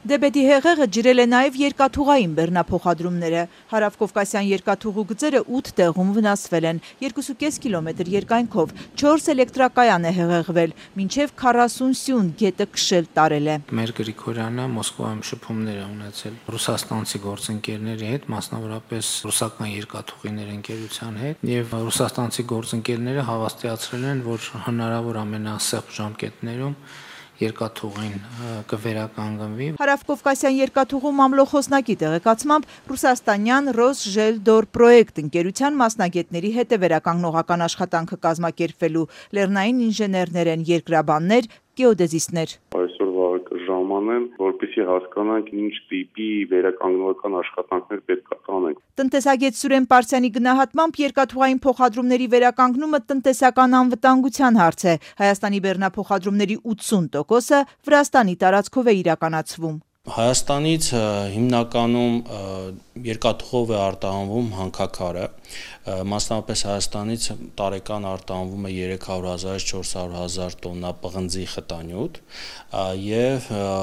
Դեբետի հեղեղը ջրել է նաև երկաթուղային բեռնափոխադրումները։ Հարավկովկասյան երկաթուղու գծերը 8 տեղում վնասվել են, 2,5 կիլոմետր երկայնքով, 4 էլեկտրակայան է հեղեղվել, մինչև 40 սյուն գետը քշել տարել է։ Մեր Գրիգորյանը Մոսկվայում շփումներ է ունեցել ռուսաստանցի գործընկերների հետ, մասնավորապես ռուսական երկաթուղիներ ընկերության հետ, եւ ռուսաստանցի գործընկերները հավաստիացրել են, որ հնարավոր ամենասեղմ ժամկետներում երկաթուղին կվերականգնվի։ Հարավկովկասյան երկաթուղու մամլոխոսնակի տեղեկացմամբ ռուսաստանյան «Ռոսժելդոր» պրոյեկտ ընկերության մասնագետների հետ է վերականգնողական աշխատանքը կազմակերպվելու, լեռնային ինժեներներ են, երկրաբաններ, գեոդեզիստներ։ Այսօրվա ժամանեն, որպեսզի հասկանանք ինչ տիպի վերականգնողական աշխատանքներ պետք է անենք։ Տնտեսագետ Սուրեն Պարսյանի գնահատմամբ երկաթուղային փոխադրումների վերականգնումը տնտեսական անվտանգության հարց է։ Հայաստանի բեռնափոխադրումների 80%-ը Վրաստանի տարածքով է իրականացվում։ Հայաստանից հիմնականում երկաթուղով է արտահանվում հանքաքարը, մասնավորապես Հայաստանից տարեկան արտահանվում է 300,000-ից 400,000 տոննա պղնձի խտանյութ եւ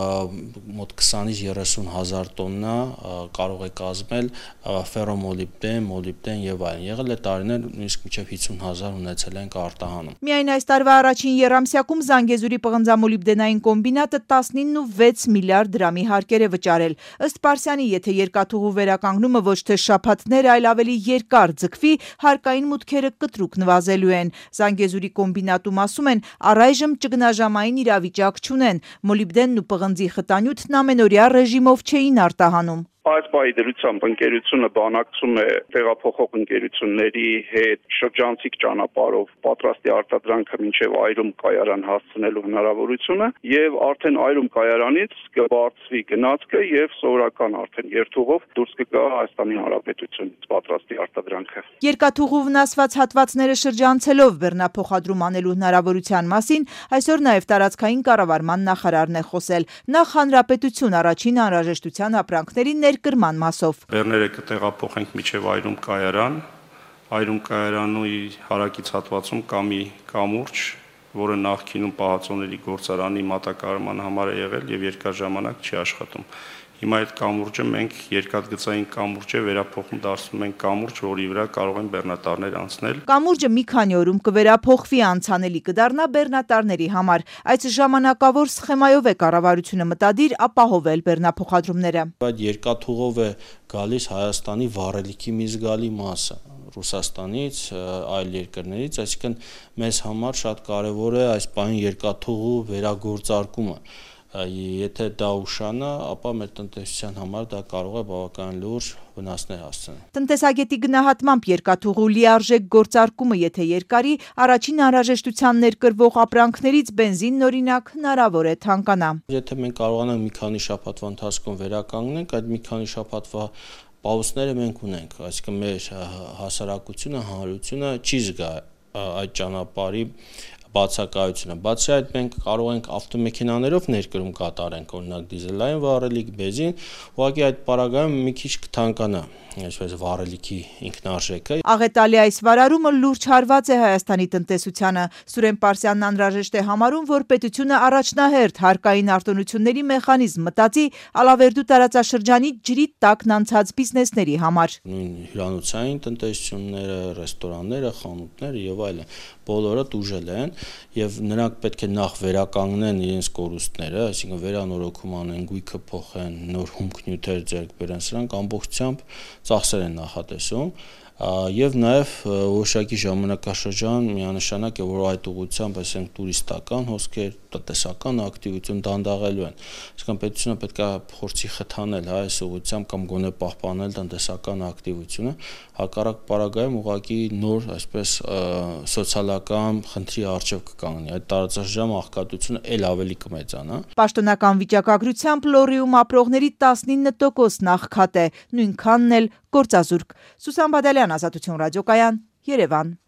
մոտ 20-ից 30,000 տոննա կարող է կազմել ֆերոմոլիբդեն, մոլիբդեն եւ այլն։ Եղել է տարիներ նույնիսկ մինչեւ 50,000 ունեցել ենք արտահանում։ Միայն այս տարվա առաջին եռամսյակում Զանգեզուրի պղնձամոլիբդենային կոմբինատը 19.6 միլիարդ դրամի հարկեր է վճարել։ Ըստ Պարսյանի, եթե երկաթուղու վերականգնումը ոչ թե շաբաթներ, այլ ավելի երկար ձգվի, հարկային մուտքերը կտրուկ նվազելու են։ Զանգեզուրի կոմբինատում ասում են, առայժմ ճգնաժամային իրավիճակ չունեն։ Մոլիբդենն ու պղնձի խտանյութն ամենօրյա ռեժիմով չէին արտահանում։ Այս բայի դրությամբ ընկերությունը բանակցում է տեղափոխող ընկերությունների հետ շրջանցիկ ճանապարհով պատրաստի արտադրանքը մինչև այրում կայարան հասցնելու հնարավորությունը եւ արդեն այրում կայարանից կբարձվի գնացքը եւ սովորական արդեն երթուղով դուրս կգա Հայաստանի Հանրապետությունից պատրաստի արտադրանքը։ Երկաթուղու վնասված հատվածները շրջանցելով բեռնափոխադրում անելու հնարավորության մասին այսօր նաեւ տարածքային կառավարման նախարարն է խոսել։ Նախ Հանրապետություն առաջին անհրաժեշտության ապրանքների կրման մասով։ Բեռները կտեղափոխենք միջև այրում կայարան, այրում կայարանի հարակից հատվածում կա մի կամուրջ, որը նախկինում պահածոների գործարանի մատակարարման համար է եղել եւ երկար ժամանակ չի աշխատում։ Հիմա այդ կամուրջը մենք երկաթգծային կամուրջ է վերափոխում, դարձնում ենք կամուրջ, որի վրա կարող են բեռնատարներ անցնել։ Կամուրջը մի քանի օրում կվերափոխվի, անցանելի կդառնա բեռնատարների համար։ Այս ժամանակավոր սխեմայով է կառավարությունը մտադիր ապահովել բեռնափոխադրումները։ Այդ երկաթուղով է գալիս Հայաստանի վառելիքի մի զգալի մասը Ռուսաստանից, այլ երկրներից, այսինքն մեզ համար շատ կարևոր է այս պահին երկաթուղու վերագործարկումը։ Եթե դա ուշանա, ապա մեր տնտեսության համար դա կարող է բավական լուրջ վնասներ հասցնել։ Տնտեսագետի գնահատմամբ երկաթուղու լիարժեք գործարկումը, եթե երկարի, առաջին անհրաժեշտության ներկրվող ապրանքներից բենզինն օրինակ հնարավոր է թանկանա։ Եթե մենք կարողանանք մի քանի շաբաթվա ընթացքում վերականգնենք, այդ մի քանի շաբաթվա պաուզները մենք ունենք, այսինքն մեր հասարակությունը, հանրությունը չի զգա այդ ճանապարհի բացակայությունը։ Բացի այդ մենք կարող ենք ավտոմեքենաներով ներկրում կատարենք, օրինակ դիզելային վառելիք, բենզին, ուղղակի այդ պարագայում մի քիչ կթանկանա այսպես վառելիքի ինքնարժեքը։ Աղետալի այս վարարումը լուրջ հարված է Հայաստանի տնտեսությանը։ Սուրեն Պարսյանն անհրաժեշտ է համարում, որ պետությունը առաջնահերթ հարկային արտոնությունների մեխանիզմ մտածի Ալավերդու տարածաշրջանի ջրի տակն անցած բիզնեսների համար։ Նույն հյուրանոցային տնտեսությունները, ռեստորանները, խանութները եւ այլն բոլորը տուժել են եւ նրանք պետք է նախ վերականգնեն իրենց կորուստները, այսինքն վերանորոգում անեն, գույքը փոխեն, նոր հումքնյութեր ձեռք բերեն, սրանք ամբողջությամբ ծախսեր են նախատեսում եւ նաեւ որոշակի ժամանակաշրջան միանշանակ է, որ այդ ուղղությամբ այսինքն տուրիստական հոսքեր, տնտեսական ակտիվություն դանդաղելու են։ Այսինքն պետությունը պետք է փորձի խթանել այս ուղղությամբ կամ գոնե պահպանել տնտեսական ակտիվությունը, հակառակ պարագայում ուղղակի նոր այսպես սոցիալական խնդրի առջև կկանգնի։ Այդ տարածաշրջանում աղքատությունը ել ավելի կմեծանա։ Պաշտոնական վիճակագրությամբ Լոռիում ապրողների 19%-ն աղքատ է, նույնքանն էլ գործազուրկ։ Սուսան Բադալյան, Ազատություն ռադիոկայան, Երևան։